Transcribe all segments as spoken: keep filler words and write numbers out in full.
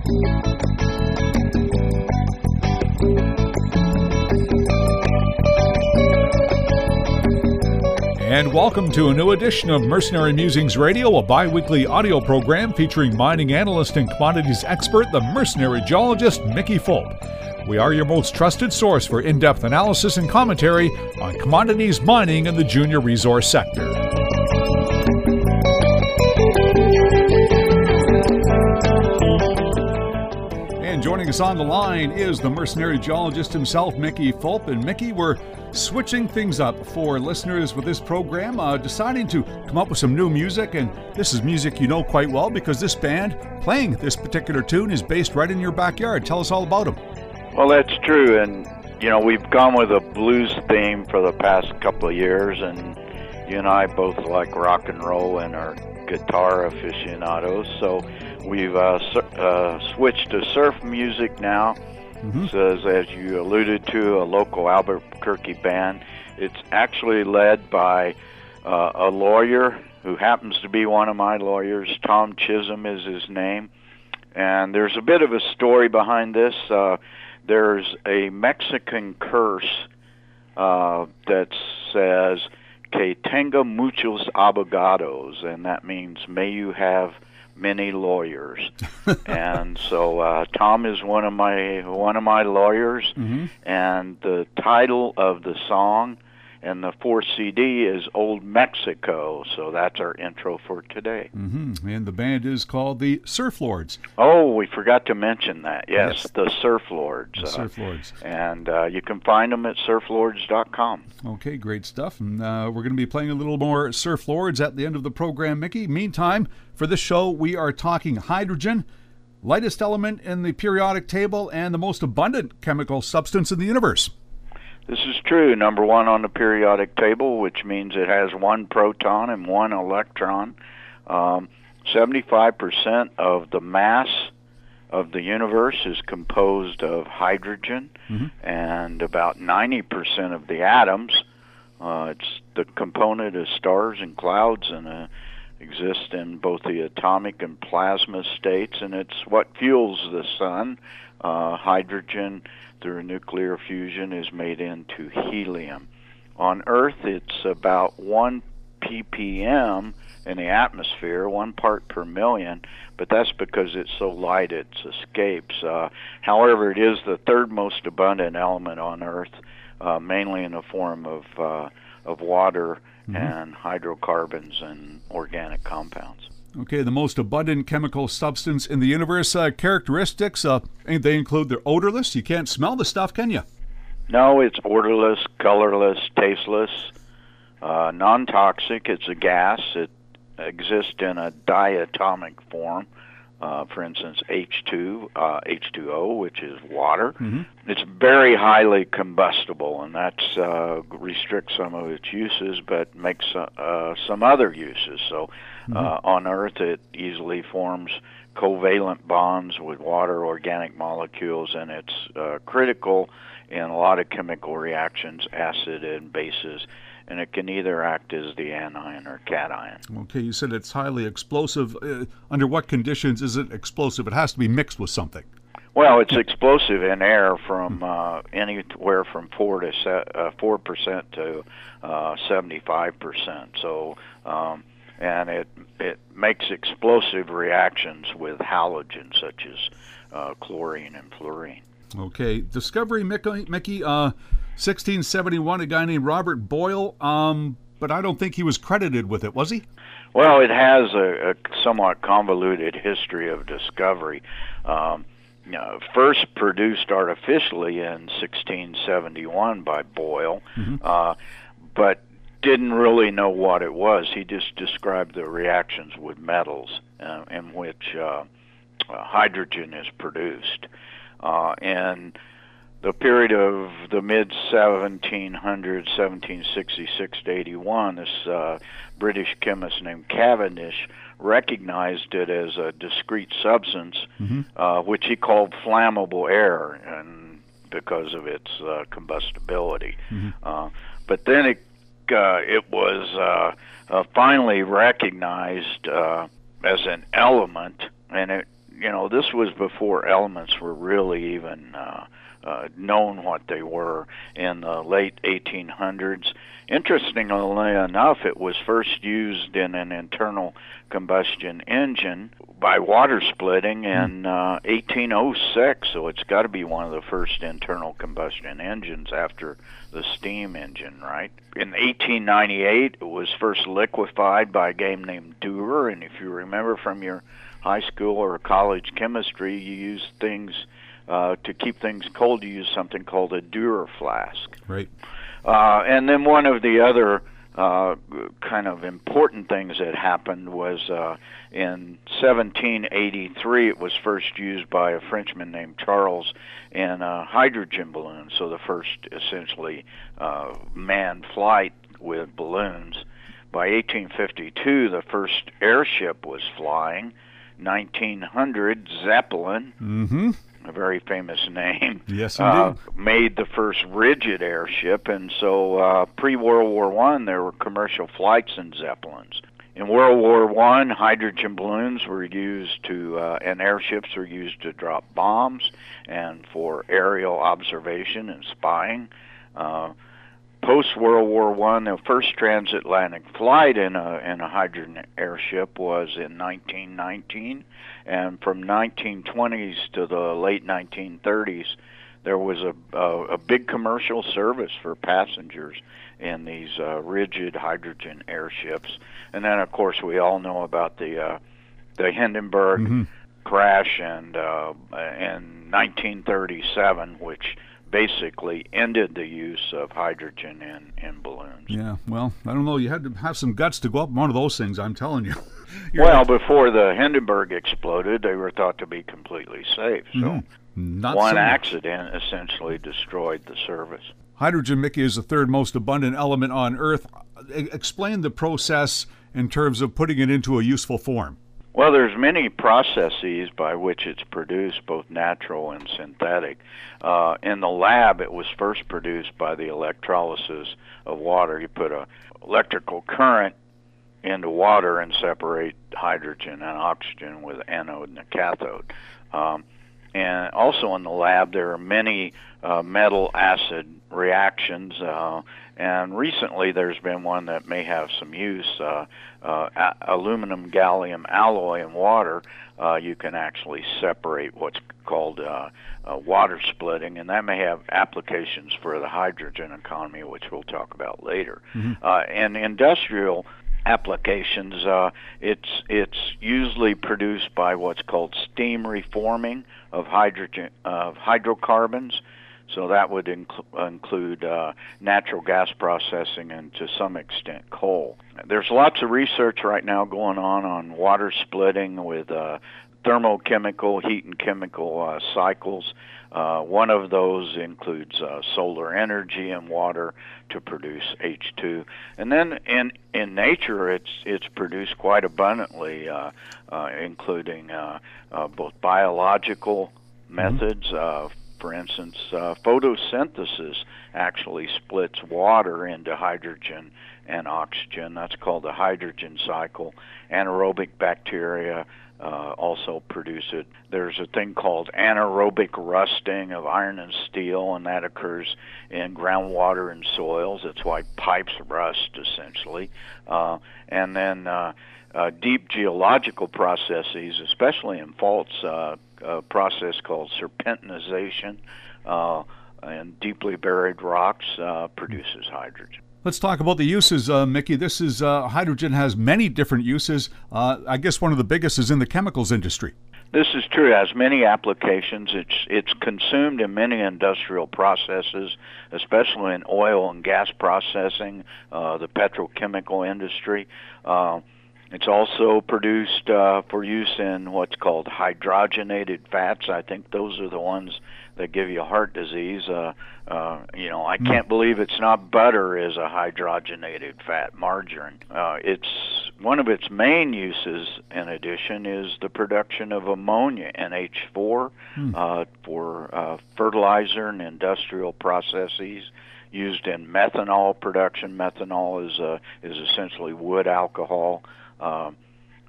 And welcome to a new edition of Mercenary Musings Radio, a bi-weekly audio program featuring mining analyst and commodities expert, the mercenary geologist Mickey Fulp. We are your most trusted source for in-depth analysis and commentary on commodities mining in the junior resource sector. And joining us on the line is the mercenary geologist himself, Mickey Fulp. And Mickey, we're switching things up for listeners with this program, uh, deciding to come up with some new music. And this is music you know quite well because this band playing this particular tune is based right in your backyard. Tell us all about them. Well, that's true, and, you know, we've gone with a blues theme for the past couple of years, and you and I both like rock and roll and are guitar aficionados, so we've uh, uh, switched to surf music now. Mm-hmm. So, as, as you alluded to, a local Albuquerque band. It's actually led by uh, a lawyer who happens to be one of my lawyers. Tom Chisholm is his name, and there's a bit of a story behind this. Uh, There's a Mexican curse uh, that says, "Que tenga muchos abogados," and that means, may you have many lawyers. And so uh, Tom is one of my one of my lawyers, mm-hmm. and the title of the song and the fourth C D is Old Mexico, so that's our intro for today. Mm-hmm. And the band is called the Surf Lords. Oh, we forgot to mention that. Yes, yes. the Surf Lords. The uh, Surf Lords. And uh, you can find them at surf lords dot com. Okay, great stuff. And uh, we're going to be playing a little more Surf Lords at the end of the program, Mickey. Meantime, for this show, we are talking hydrogen, lightest element in the periodic table and the most abundant chemical substance in the universe. This is true. Number one on the periodic table, which means it has one proton and one electron. Um, seventy-five percent of the mass of the universe is composed of hydrogen, mm-hmm. and about ninety percent of the atoms, uh, it's the component of stars and clouds, and uh, exist in both the atomic and plasma states, and it's what fuels the sun. Uh, hydrogen, through nuclear fusion, is made into helium. On Earth, it's about one ppm in the atmosphere, one part per million, but that's because it's so light it escapes. Uh, however, it is the third most abundant element on Earth, uh, mainly in the form of uh, of water, mm-hmm. and hydrocarbons and organic compounds. Okay, the most abundant chemical substance in the universe. Uh, characteristics, uh, they include they're odorless. You can't smell the stuff, can you? No, it's odorless, colorless, tasteless, uh, non-toxic. It's a gas. It exists in a diatomic form. Uh, for instance, H two, uh, H two O, which is water. Mm-hmm. It's very highly combustible, and that uh, restricts some of its uses, but makes uh, some other uses. So mm-hmm. uh, on Earth, it easily forms covalent bonds with water organic molecules, and it's uh, critical in a lot of chemical reactions, acid and bases, and it can either act as the anion or cation. Okay, you said it's highly explosive. Uh, under what conditions is it explosive? It has to be mixed with something. Well, it's explosive in air from uh, anywhere from four to se- uh, four percent to uh, seventy-five percent. So, um, and it it makes explosive reactions with halogens such as uh, chlorine and fluorine. Okay, discovery, Mickey. Mickey uh, sixteen seventy-one, a guy named Robert Boyle, um, but I don't think he was credited with it, was he? Well, it has a, a somewhat convoluted history of discovery. Um, you know, first produced artificially in sixteen seventy-one by Boyle, mm-hmm. uh, but didn't really know what it was. He just described the reactions with metals uh, in which uh, uh, hydrogen is produced. Uh, and the period of the mid seventeen hundreds, seventeen sixty-six to eighty-one, this uh, British chemist named Cavendish recognized it as a discrete substance, mm-hmm. uh, which he called flammable air, and because of its uh, combustibility. Mm-hmm. Uh, but then it uh, it was uh, uh, finally recognized uh, as an element, and it you know, this was before elements were really even uh, uh, known what they were in the late eighteen hundreds. Interestingly enough, it was first used in an internal combustion engine by water splitting in uh, eighteen oh six, so it's got to be one of the first internal combustion engines after the steam engine, right? In eighteen ninety-eight, it was first liquefied by a game named Dewar, and if you remember from your high school or college chemistry, you use things uh, to keep things cold. You use something called a Dewar flask. Right. Uh, and then one of the other uh, kind of important things that happened was uh, in seventeen eighty-three, it was first used by a Frenchman named Charles in a hydrogen balloon, so the first essentially uh, manned flight with balloons. By eighteen fifty-two, the first airship was flying. nineteen hundred, Zeppelin. Mm-hmm. A very famous name. Yes, indeed. Uh, made the first rigid airship, and so uh, pre-World War One, there were commercial flights in Zeppelins. In World War One, hydrogen balloons were used to, uh, and airships were used to drop bombs and for aerial observation and spying. Uh, Post-World War One, the first transatlantic flight in a in a hydrogen airship was in nineteen nineteen, and from nineteen twenties to the late nineteen thirties, there was a a, a big commercial service for passengers in these uh, rigid hydrogen airships. And then, of course, we all know about the uh, the Hindenburg mm-hmm. crash and uh, in nineteen thirty-seven, which basically ended the use of hydrogen in, in balloons. Yeah, well, I don't know. You had to have some guts to go up one of those things, I'm telling you. Well, right. Before the Hindenburg exploded, they were thought to be completely safe. So mm-hmm. Not one so accident essentially destroyed the service. Hydrogen, Mickey, is the third most abundant element on Earth. Explain the process in terms of putting it into a useful form. Well, there's many processes by which it's produced, both natural and synthetic. Uh, in the lab, it was first produced by the electrolysis of water. You put a electrical current into water and separate hydrogen and oxygen with an anode and a cathode. Um, and also in the lab, there are many uh, metal acid reactions, uh, and recently there's been one that may have some use. Uh, uh, a- aluminum gallium alloy in water, uh, you can actually separate what's called uh, uh, water splitting, and that may have applications for the hydrogen economy, which we'll talk about later. Mm-hmm. Uh, and industrial applications, uh, it's it's usually produced by what's called steam reforming of hydrogen of hydrocarbons. So that would inc- include uh, natural gas processing and to some extent coal. There's lots of research right now going on on water splitting with uh, thermochemical, heat and chemical uh, cycles. Uh, one of those includes uh, solar energy in water to produce H two. And then in in nature, it's it's produced quite abundantly, uh, uh, including uh, uh, both biological methods. Uh, for instance, uh, photosynthesis actually splits water into hydrogen and oxygen. That's called the hydrogen cycle. Anaerobic bacteria Uh, also produce it. There's a thing called anaerobic rusting of iron and steel, and that occurs in groundwater and soils. That's why pipes rust, essentially. Uh, and then uh, uh, deep geological processes, especially in faults, uh, a process called serpentinization, uh, and deeply buried rocks uh, produces hydrogen. Let's talk about the uses, uh, Mickey. This is uh, hydrogen has many different uses. Uh, I guess one of the biggest is in the chemicals industry. This is true. It has many applications. It's it's consumed in many industrial processes, especially in oil and gas processing, uh, the petrochemical industry. Uh, it's also produced uh, for use in what's called hydrogenated fats. I think those are the ones that give you heart disease. Uh, uh, you know, I can't believe it's not butter is a hydrogenated fat, margarine. Uh, it's one of its main uses, in addition, is the production of ammonia, N H four, mm. uh, for uh, fertilizer and industrial processes. Used in methanol production. Methanol is uh, is essentially wood alcohol. Uh,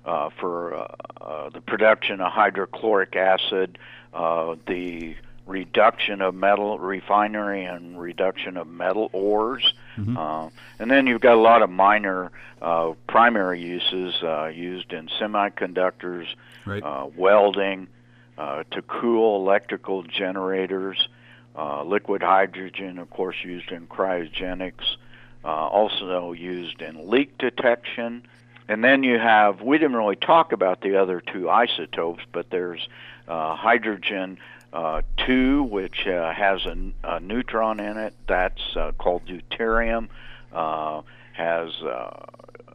uh, for uh, uh, the production of hydrochloric acid, uh, the reduction of metal, refinery and reduction of metal ores. Mm-hmm. Uh, and then you've got a lot of minor uh, primary uses uh, used in semiconductors, right. uh, welding, uh, to cool electrical generators, uh, liquid hydrogen, of course, used in cryogenics, uh, also used in leak detection. And then you have, we didn't really talk about the other two isotopes, but there's uh, hydrogen Uh, two, which uh, has a, a neutron in it. That's uh, called deuterium. Uh, has uh,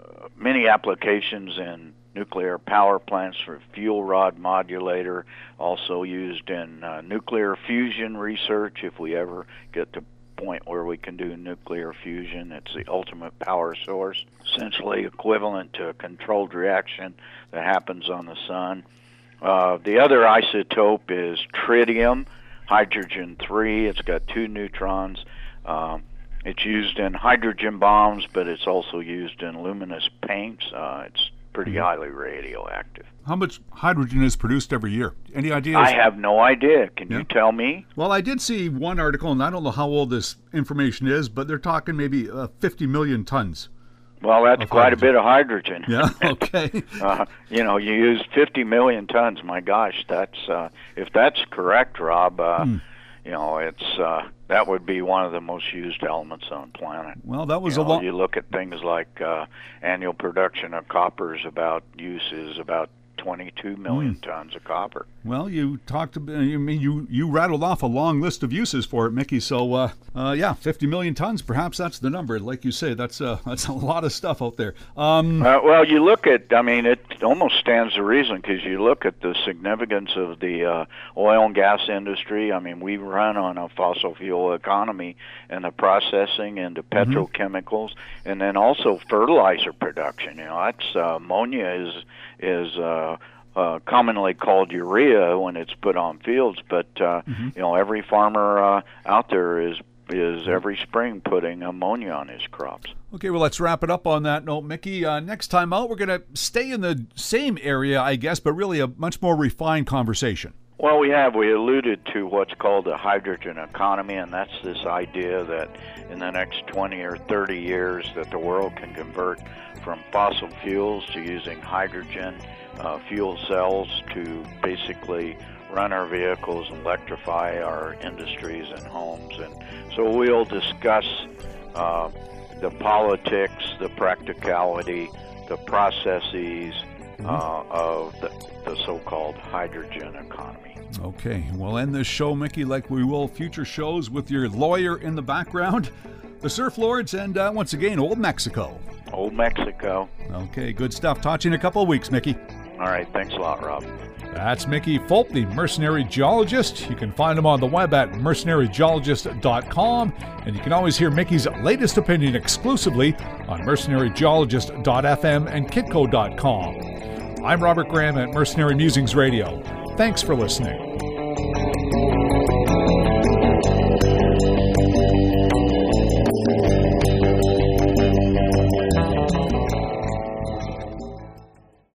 many applications in nuclear power plants for fuel rod modulator. Also used in uh, nuclear fusion research. If we ever get to the point where we can do nuclear fusion, it's the ultimate power source, essentially equivalent to a controlled reaction that happens on the sun. Uh, the other isotope is tritium, hydrogen three. It's got two neutrons. Uh, it's used in hydrogen bombs, but it's also used in luminous paints. Uh, it's pretty mm-hmm. highly radioactive. How much hydrogen is produced every year? Any ideas? I have no idea. Can yeah. you tell me? Well, I did see one article, and I don't know how old this information is, but they're talking maybe uh, fifty million tons. Well, that's quite hydrogen. a bit of hydrogen. Yeah, okay. uh, you know, you use fifty million tons. My gosh, that's uh, if that's correct, Rob, uh, hmm. you know, it's uh, that would be one of the most used elements on the planet. Well, that was you a know, lot. You look at things like uh, annual production of copper is about uses about twenty-two million mm. tons of copper. Well, you talked about, you mean you you rattled off a long list of uses for it, Mickey. So, uh, uh, yeah, fifty million tons. Perhaps that's the number. Like you say, that's uh, that's a lot of stuff out there. Um, uh, well, you look at, I mean, it almost stands to reason because you look at the significance of the uh, oil and gas industry. I mean, we run on a fossil fuel economy and the processing into petrochemicals, mm-hmm. and then also fertilizer production. You know, that's uh, ammonia is is uh, uh, commonly called urea when it's put on fields, but uh, mm-hmm. you know, every farmer uh, out there is is every spring putting ammonia on his crops. Okay, well, let's wrap it up on that note, Mickey. Uh, next time out, we're going to stay in the same area, I guess, but really a much more refined conversation. Well, we have. We alluded to what's called a hydrogen economy, and that's this idea that in the next twenty or thirty years that the world can convert from fossil fuels to using hydrogen uh, fuel cells to basically run our vehicles, electrify our industries and homes. And so we'll discuss uh, the politics, the practicality, the processes uh, of the, the so-called hydrogen economy. Okay, we'll end this show, Mickey, like we will future shows, with your lawyer in the background, the Surf Lords, and uh, once again, Old Mexico. Old Mexico. Okay, good stuff. Talk to you in a couple of weeks, Mickey. All right, thanks a lot, Rob. That's Mickey Fulp, the mercenary geologist. You can find him on the web at mercenary geologist dot com, and you can always hear Mickey's latest opinion exclusively on mercenary geologist dot f m and kitco dot com. I'm Robert Graham at Mercenary Musings Radio. Thanks for listening.